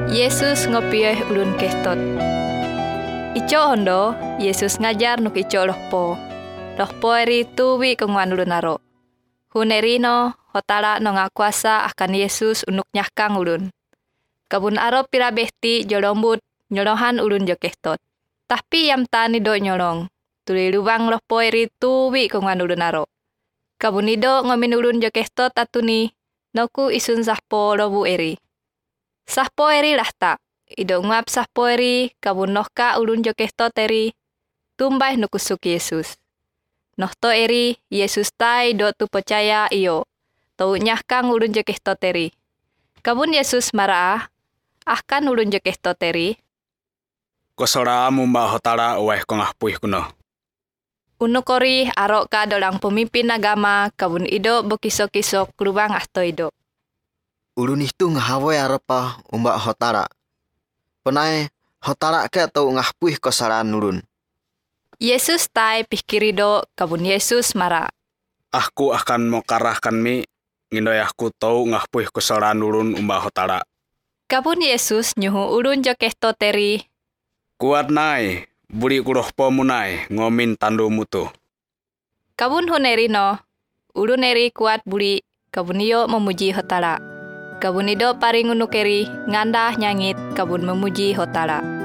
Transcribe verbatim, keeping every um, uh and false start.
Yesus ngopieh ulun kestot. Ico hondo, Yesus ngajar nuk ico lohpo. Lohpo eri tuwi kenguan ulun aro. Hunerino, hotala no ngakuasa akan Yesus unuk nyahkang ulun. Kabun aro pira behti jolombut nyolohan ulun jo kestot. Tapi yam tani do nyolong. Tuli lubang lohpo eri tuwi kenguan ulun aro. Kabun ido ngomin ulun jo kestot atuni, noku isun sahpo lobu eri. Sahpo eri lah tak. Ido nguap sahpo eri, kabun nohka ulun jo kestot eri. Tumbay nukusuk Yesus. Nohto eri, Yesus tai do tu percaya iyo. Tau nyahkang ulun jo kestot eri. Kabun Yesus marah, ahkan ulun jo kestot eri. Kosora mumba hotara uweh kongah puih kuno. Unukori arok ka dolang pemimpin agama, kabun ido bokisok-kisok lubang ahto ido. Ulun itu ngahawai arapa umba hotara. Penai hotara ke tau ngahpuih kosaran ulun. Yesus tai pikirido kabun Yesus marah. Aku akan mokarahkan mi ngindoy aku tau ngahpuih kosaran ulun umba hotara. Kabun Yesus nyuhu ulun jo kestot eri. Kuat nai, buri kuroh pomunai ngomin tandu mutu. Kabun hunerino, ulun eri kuat buri, kabun iyo memuji hotara. Kabun ido paring unuk eri, ngandah nyangit kabun memuji hotara.